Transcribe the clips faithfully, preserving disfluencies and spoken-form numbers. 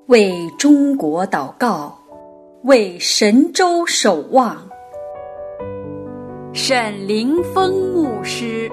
为中国祷告，为神州守望。沈凌峰牧师。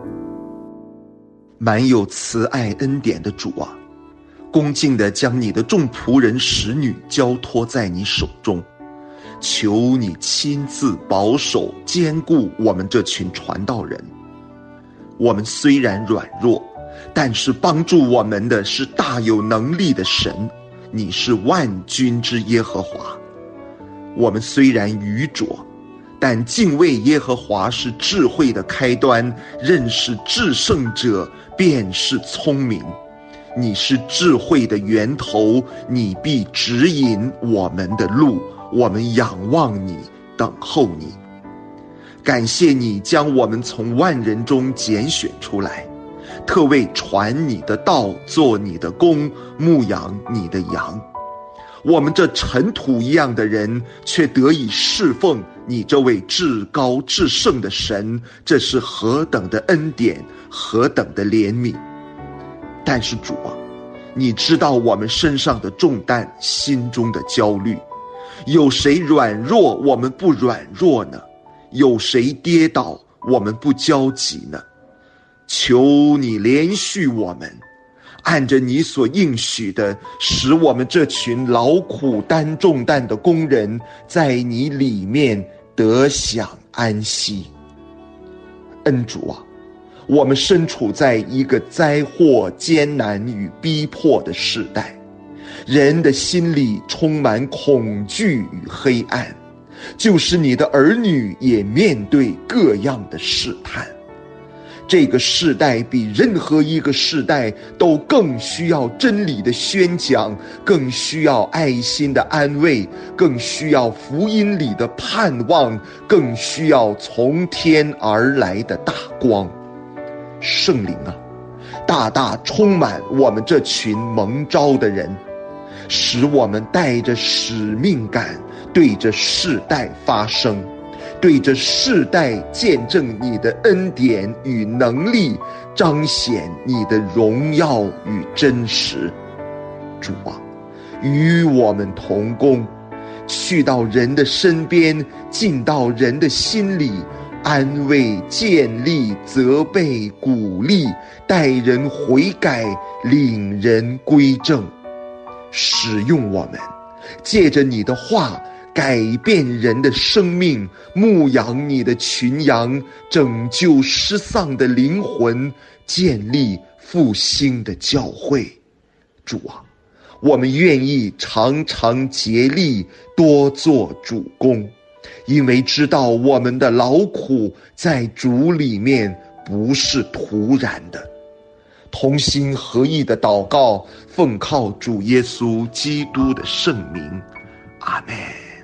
满有慈爱恩典的主啊，恭敬地将你的众仆人使女交托在你手中，求你亲自保守坚固我们这群传道人。我们虽然软弱，但是帮助我们的是大有能力的神，你是万军之耶和华。我们虽然愚拙，但敬畏耶和华是智慧的开端，认识至圣者便是聪明。你是智慧的源头，你必指引我们的路，我们仰望你，等候你。感谢你将我们从万人中拣选出来，特为传你的道，做你的工，牧养你的羊。我们这尘土一样的人，却得以侍奉你这位至高至圣的神，这是何等的恩典，何等的怜悯。但是主啊，你知道我们身上的重担，心中的焦虑。有谁软弱，我们不软弱呢？有谁跌倒，我们不焦急呢？求你怜恤我们，按着你所应许的，使我们这群劳苦担重担的工人，在你里面得享安息。恩主啊，我们身处在一个灾祸、艰难与逼迫的时代，人的心里充满恐惧与黑暗，就是你的儿女也面对各样的试探。这个世代比任何一个世代都更需要真理的宣讲，更需要爱心的安慰，更需要福音里的盼望，更需要从天而来的大光。圣灵啊，大大充满我们这群蒙召的人，使我们带着使命感，对着世代发声，对着世代见证你的恩典与能力，彰显你的荣耀与真实。主啊，与我们同工，去到人的身边，进到人的心里，安慰、建立、责备、鼓励，带人悔改，领人归正。使用我们，借着你的话改变人的生命，牧养你的群羊，拯救失丧的灵魂，建立复兴的教会。主啊，我们愿意常常竭力多做主工，因为知道我们的劳苦在主里面不是徒然的。同心合意的祷告，奉靠主耶稣基督的圣名，阿们。